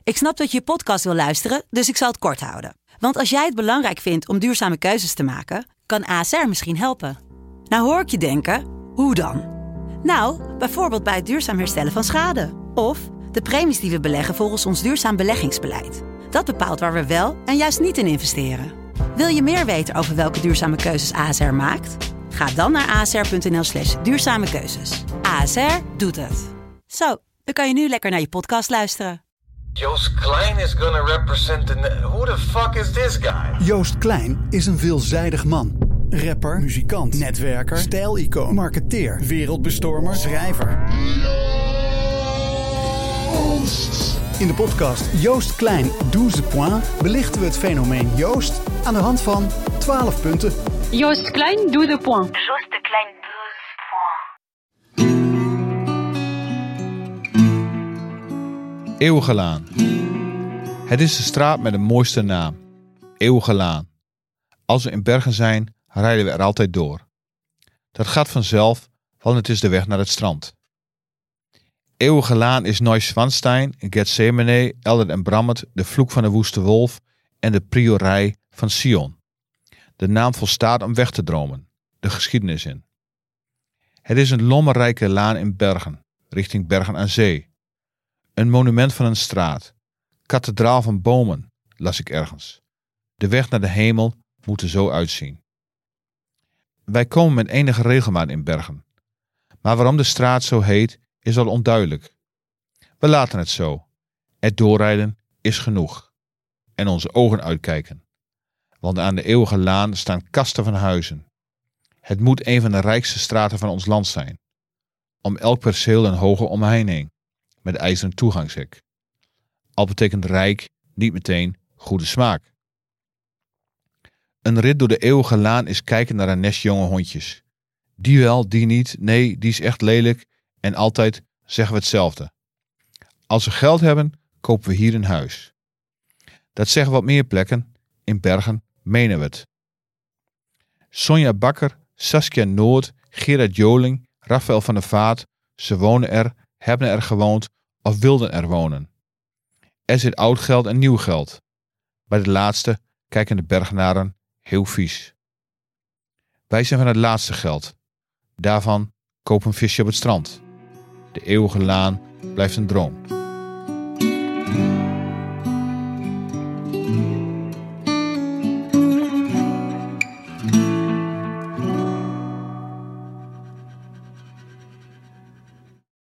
Ik snap dat je podcast wil luisteren, dus ik zal het kort houden. Want als jij het belangrijk vindt om duurzame keuzes te maken, kan ASR misschien helpen. Nou hoor ik je denken, hoe dan? Nou, bijvoorbeeld bij het duurzaam herstellen van schade. Of de premies die we beleggen volgens ons duurzaam beleggingsbeleid. Dat bepaalt waar we wel en juist niet in investeren. Wil je meer weten over welke duurzame keuzes ASR maakt? Ga dan naar asr.nl/duurzame keuzes. ASR doet het. Zo, dan kan je nu lekker naar je podcast luisteren. Joost Klein is gonna represent who the fuck is this guy? Joost Klein is een veelzijdig man. Rapper, muzikant, netwerker, stijlicoon, marketeer, wereldbestormer, schrijver. In de podcast Joost Klein 12 points belichten we het fenomeen Joost aan de hand van 12 punten. Joost Klein 12 points. Joost Klein 12 points. Eeuwige Laan. Het is de straat met de mooiste naam. Eeuwige Laan. Als we in Bergen zijn, rijden we er altijd door. Dat gaat vanzelf, want het is de weg naar het strand. Eeuwige Laan is Neuschwanstein, Gethsemane, Eldert en Brammet, de vloek van de woeste wolf en de priorij van Sion. De naam volstaat om weg te dromen, de geschiedenis in. Het is een lommerrijke laan in Bergen, richting Bergen aan Zee. Een monument van een straat. Kathedraal van bomen, las ik ergens. De weg naar de hemel moet er zo uitzien. Wij komen met enige regelmaat in Bergen. Maar waarom de straat zo heet, is al onduidelijk. We laten het zo. Er doorrijden is genoeg. En onze ogen uitkijken. Want aan de Eeuwige Laan staan kasten van huizen. Het moet een van de rijkste straten van ons land zijn. Om elk perceel een hoge omheining. Met ijzeren toegangshek. Al betekent rijk niet meteen goede smaak. Een rit door de Eeuwige Laan is kijken naar een nest jonge hondjes. Die wel, die niet, nee, die is echt lelijk en altijd zeggen we hetzelfde. Als we geld hebben, kopen we hier een huis. Dat zeggen we op meer plekken, in Bergen menen we het. Sonja Bakker, Saskia Noord, Gerard Joling, Rafael van der Vaart, ze wonen er, hebben er gewoond of wilden er wonen. Er zit oud geld en nieuw geld. Bij de laatste kijken de Bergenaren heel vies. Wij zijn van het laatste geld. Daarvan kopen een visje op het strand. De Eeuwige Laan blijft een droom.